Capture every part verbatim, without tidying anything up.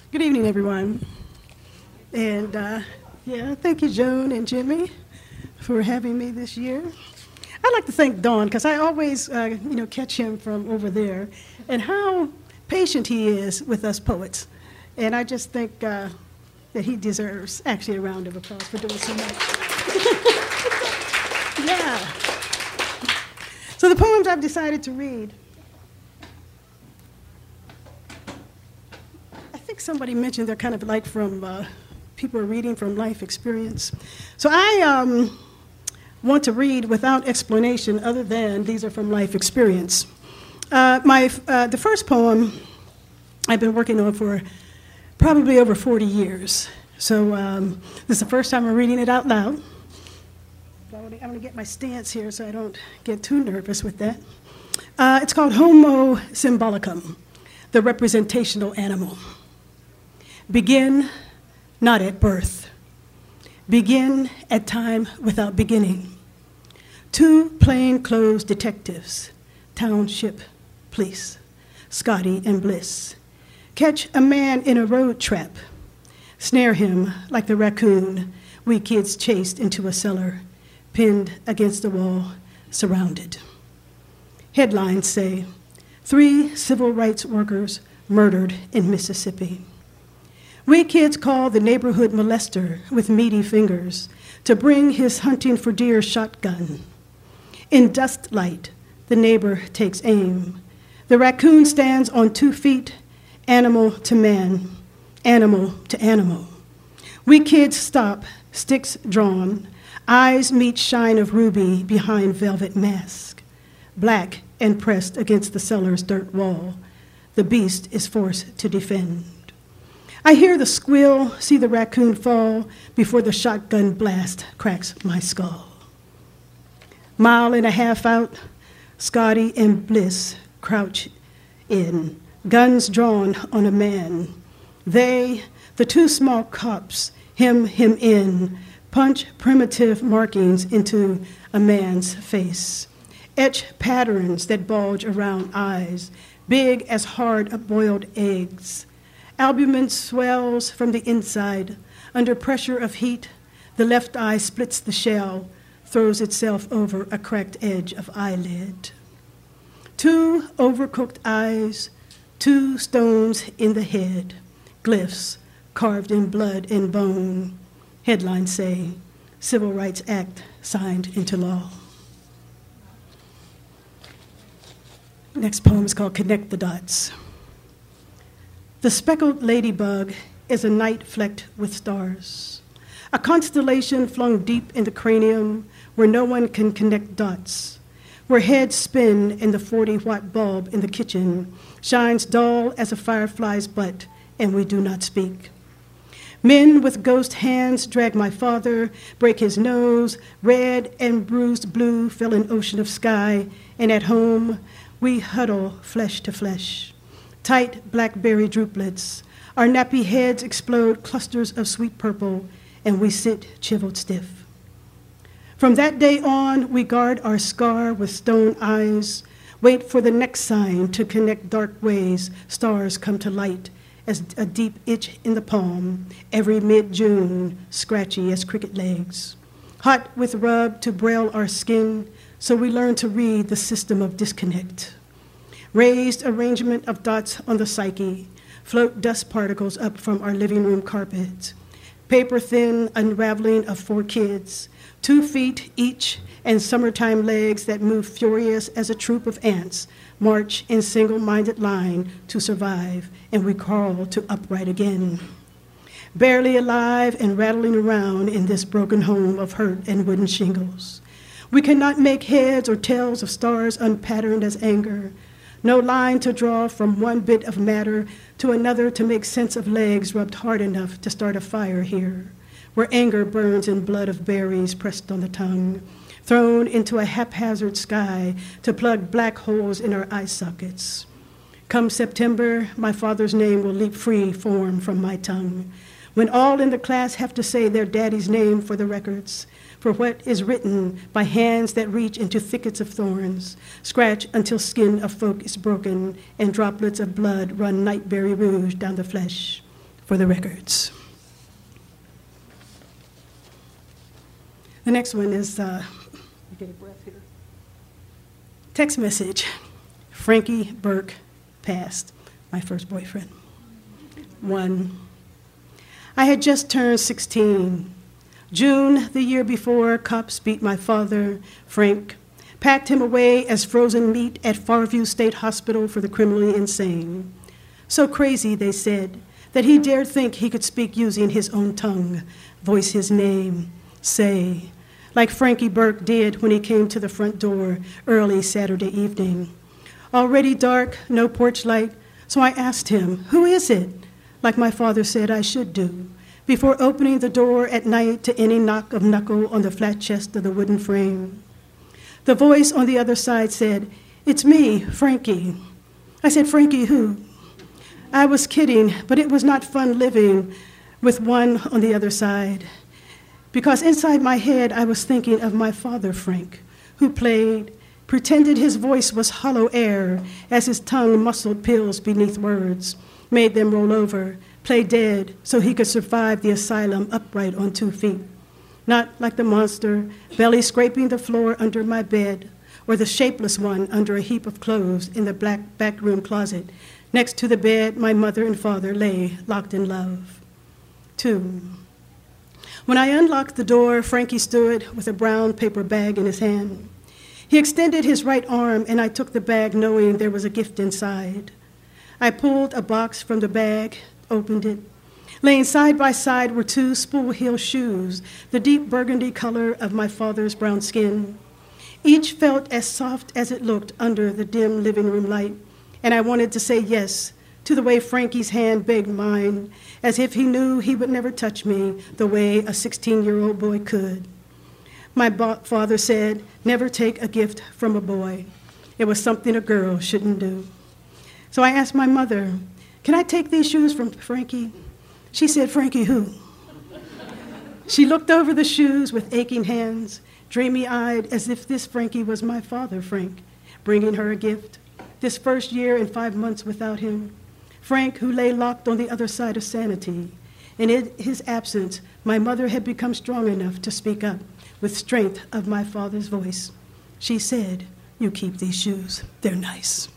Good evening, everyone. And uh, yeah, thank you, Joan and Jimmy, for having me this year. I'd like to thank Don, because I always uh, you know, catch him from over there, and how patient he is with us poets. And I just think uh, that he deserves actually a round of applause for doing so much. Yeah. So the poems I've decided to read, I think somebody mentioned they're kind of like from, uh, people are reading from life experience. So I um, want to read without explanation other than these are from life experience. Uh, my, uh, the first poem I've been working on for probably over forty years. So um, this is the first time I'm reading it out loud. I'm going to get my stance here so I don't get too nervous with that. Uh, it's called Homo Symbolicum, the representational animal. Begin not at birth. Begin at time without beginning. Two plainclothes detectives, township police, Scotty and Bliss, catch a man in a road trap, snare him like the raccoon we kids chased into a cellar, pinned against the wall, surrounded. Headlines say, three civil rights workers murdered in Mississippi. We kids call the neighborhood molester with meaty fingers to bring his hunting for deer shotgun. In dust light, the neighbor takes aim. The raccoon stands on two feet, animal to man, animal to animal. We kids stop, sticks drawn, eyes meet shine of ruby behind velvet mask. Black and pressed against the cellar's dirt wall, the beast is forced to defend. I hear the squeal, see the raccoon fall before the shotgun blast cracks my skull. Mile and a half out, Scotty and Bliss crouch in, guns drawn on a man. They, the two small cops, hem him in, punch primitive markings into a man's face, etch patterns that bulge around eyes, big as hard-boiled eggs. Albumin swells from the inside. Under pressure of heat, the left eye splits the shell, throws itself over a cracked edge of eyelid. Two overcooked eyes, two stones in the head, glyphs carved in blood and bone. Headlines say, Civil Rights Act signed into law. Next poem is called Connect the Dots. The speckled ladybug is a night flecked with stars, a constellation flung deep in the cranium where no one can connect dots, where heads spin and the forty-watt bulb in the kitchen shines dull as a firefly's butt, and we do not speak. Men with ghost hands drag my father, break his nose, red and bruised blue fill an ocean of sky, and at home we huddle flesh to flesh. Tight blackberry drooplets, our nappy heads explode clusters of sweet purple, and we sit chiseled stiff. From that day on, we guard our scar with stone eyes, wait for the next sign to connect dark ways stars come to light as a deep itch in the palm, every mid-June, scratchy as cricket legs. Hot with rub to braille our skin, so we learn to read the system of disconnect. Raised arrangement of dots on the psyche, float dust particles up from our living room carpet. Paper-thin unraveling of four kids, two feet each, and summertime legs that move furious as a troop of ants, march in single-minded line to survive, and we crawl to upright again. Barely alive and rattling around in this broken home of hurt and wooden shingles. We cannot make heads or tails of stars unpatterned as anger. No line to draw from one bit of matter to another to make sense of legs rubbed hard enough to start a fire here, where anger burns in blood of berries pressed on the tongue, thrown into a haphazard sky to plug black holes in our eye sockets. Come September, my father's name will leap free form from my tongue, when all in the class have to say their daddy's name for the records, for what is written by hands that reach into thickets of thorns, scratch until skin of folk is broken, and droplets of blood run nightberry rouge down the flesh. for the records. The next one is, uh, get a breath here. Text message. Frankie Burke passed, my first boyfriend. One. I had just turned sixteen. June the year before, cops beat my father, Frank, packed him away as frozen meat at Farview State Hospital for the criminally insane. So crazy, they said, that he dared think he could speak using his own tongue, voice his name, say, like Frankie Burke did when he came to the front door early Saturday evening. Already dark, no porch light, so I asked him, who is it? Like my father said I should do, before opening the door at night to any knock of knuckle on the flat chest of the wooden frame. The voice on the other side said, it's me, Frankie. I said, Frankie who? I was kidding, but it was not fun living with one on the other side. Because inside my head, I was thinking of my father, Frank, who played, pretended his voice was hollow air as his tongue muscled pills beneath words, made them roll over, play dead so he could survive the asylum upright on two feet. Not like the monster, belly scraping the floor under my bed, or the shapeless one under a heap of clothes in the black back room closet. Next to the bed, my mother and father lay, locked in love. Two. When I unlocked the door, Frankie stood with a brown paper bag in his hand. He extended his right arm, and I took the bag knowing there was a gift inside. I pulled a box from the bag, opened it. Laying side by side were two spool-heel shoes, the deep burgundy color of my father's brown skin. Each felt as soft as it looked under the dim living room light, and I wanted to say yes to the way Frankie's hand begged mine, as if he knew he would never touch me the way a sixteen-year-old boy could. My bo- father said, never take a gift from a boy. It was something a girl shouldn't do. So I asked my mother, can I take these shoes from Frankie? She said, Frankie who? She looked over the shoes with aching hands, dreamy-eyed, as if this Frankie was my father, Frank, bringing her a gift. This first year and five months without him. Frank, who lay locked on the other side of sanity. And in his absence, my mother had become strong enough to speak up with strength of my father's voice. She said, you keep these shoes, they're nice.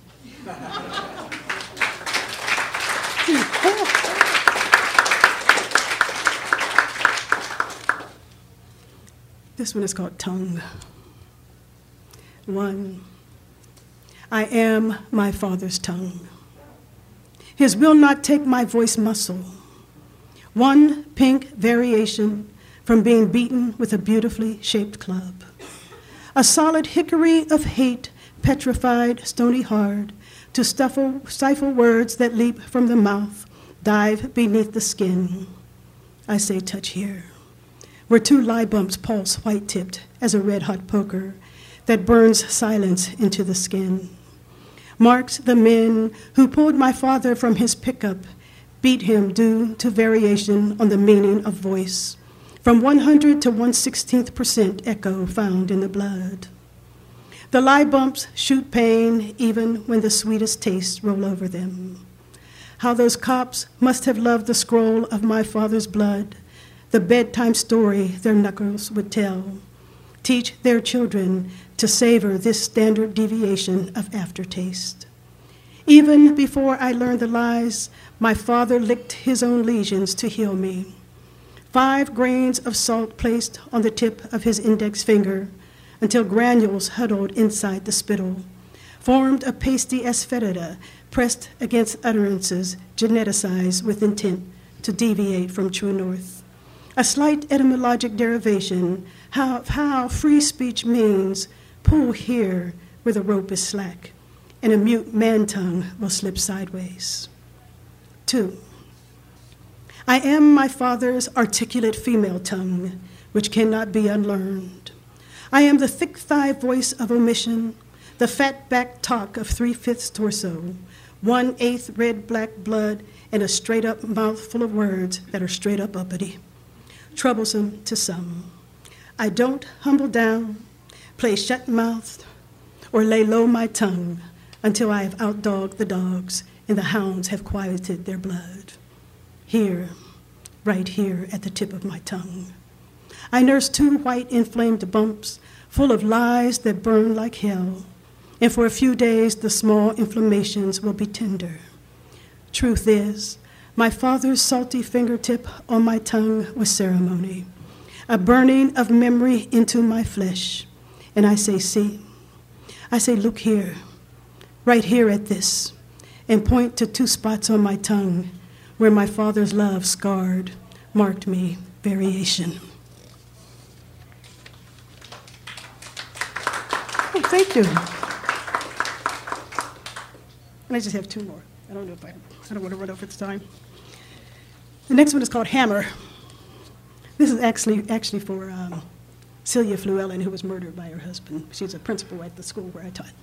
This one is called Tongue. One, I am my father's tongue. His will not take my voice muscle. One pink variation from being beaten with a beautifully shaped club. A solid hickory of hate, petrified, stony hard, to stifle, stifle words that leap from the mouth, dive beneath the skin. I say touch here, where two lie bumps pulse white-tipped as a red-hot poker that burns silence into the skin. Marks the men who pulled my father from his pickup, beat him due to variation on the meaning of voice, from one hundred to one sixteenth percent echo found in the blood. The lie bumps shoot pain even when the sweetest tastes roll over them. How those cops must have loved the scroll of my father's blood, the bedtime story their knuckles would tell, teach their children to savor this standard deviation of aftertaste. Even before I learned the lies, my father licked his own lesions to heal me. Five grains of salt placed on the tip of his index finger until granules huddled inside the spittle, formed a pasty aspherida pressed against utterances geneticized with intent to deviate from true north. A slight etymologic derivation of how free speech means pull here where the rope is slack, and a mute man tongue will slip sideways. Two, I am my father's articulate female tongue, which cannot be unlearned. I am the thick thigh voice of omission, the fat back talk of three-fifths torso, one-eighth red black blood, and a straight-up mouth full of words that are straight-up uppity. Troublesome to some. I don't humble down, play shut-mouthed, or lay low my tongue until I have outdogged the dogs and the hounds have quieted their blood. here, right here at the tip of my tongue. I nurse two white inflamed bumps full of lies that burn like hell, and for a few days the small inflammations will be tender. Truth is, my father's salty fingertip on my tongue was ceremony, a burning of memory into my flesh. And I say, see, I say, look here, right here at this, and point to two spots on my tongue where my father's love scarred, marked me, variation. Oh, thank you. And I just have two more. I don't know if I, I don't want to run over the time. The next one is called Hammer. This is actually, actually for um, Celia Fluellen, who was murdered by her husband. She's a principal at the school where I taught.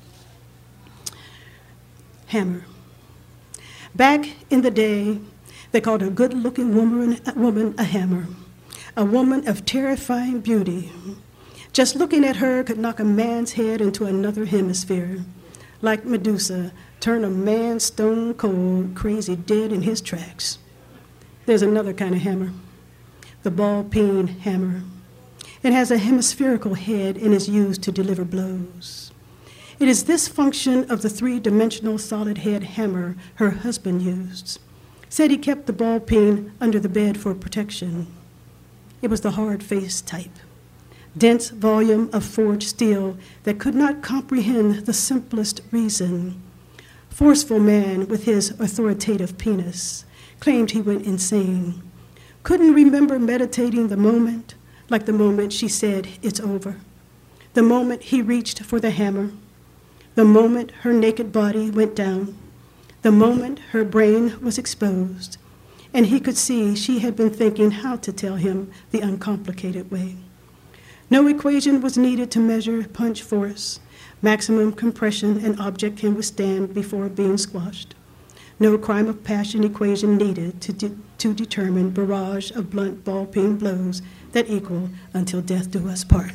Hammer. Back in the day, they called a good-looking woman, a woman a hammer, a woman of terrifying beauty. Just looking at her could knock a man's head into another hemisphere. Like Medusa, turn a man stone cold, crazy dead in his tracks. There's another kind of hammer, the ball-peen hammer. It has a hemispherical head and is used to deliver blows. It is this function of the three-dimensional solid head hammer her husband used. Said he kept the ball-peen under the bed for protection. It was the hard-faced type, dense volume of forged steel that could not comprehend the simplest reason. Forceful man with his authoritative penis claimed he went insane. Couldn't remember meditating the moment, like the moment she said, it's over. The moment he reached for the hammer. The moment her naked body went down. The moment her brain was exposed. And he could see she had been thinking how to tell him the uncomplicated way. No equation was needed to measure punch force, maximum compression an object can withstand before being squashed. No crime of passion equation needed to, de to determine barrage of blunt ball-peen blows that equal until death do us part.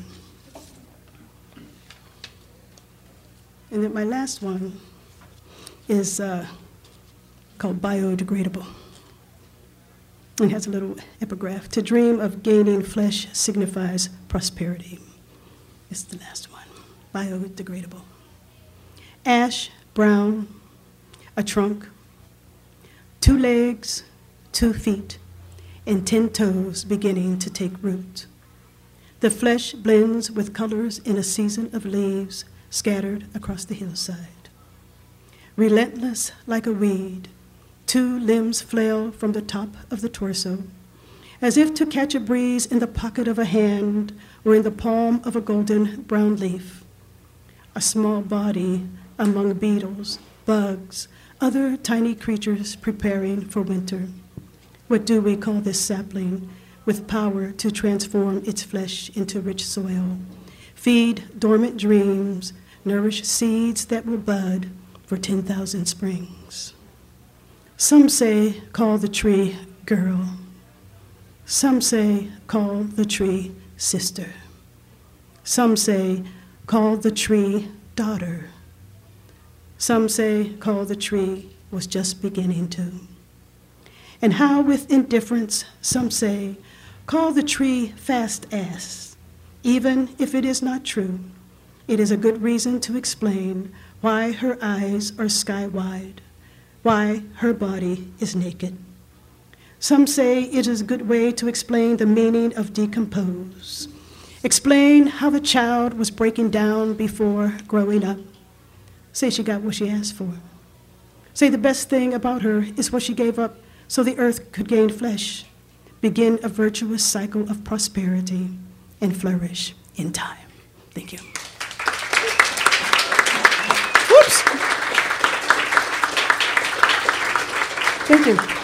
And then my last one is uh, called biodegradable. It has a little epigraph. To dream of gaining flesh signifies prosperity. It's the last one, biodegradable. Ash, brown, a trunk, two legs, two feet, and ten toes beginning to take root. The flesh blends with colors in a season of leaves scattered across the hillside. Relentless like a weed, two limbs flail from the top of the torso, as if to catch a breeze in the pocket of a hand or in the palm of a golden brown leaf. A small body among beetles, bugs, other tiny creatures preparing for winter. What do we call this sapling with power to transform its flesh into rich soil, feed dormant dreams, nourish seeds that will bud for ten thousand springs? Some say call the tree girl. Some say call the tree sister. Some say call the tree daughter. Some say call the tree was just beginning to. And how with indifference some say call the tree fast ass. Even if it is not true, it is a good reason to explain why her eyes are sky wide, why her body is naked. Some say it is a good way to explain the meaning of decompose, explain how the child was breaking down before growing up. Say she got what she asked for. Say the best thing about her is what she gave up so the earth could gain flesh, begin a virtuous cycle of prosperity, and flourish in time. Thank you. Whoops. Thank you.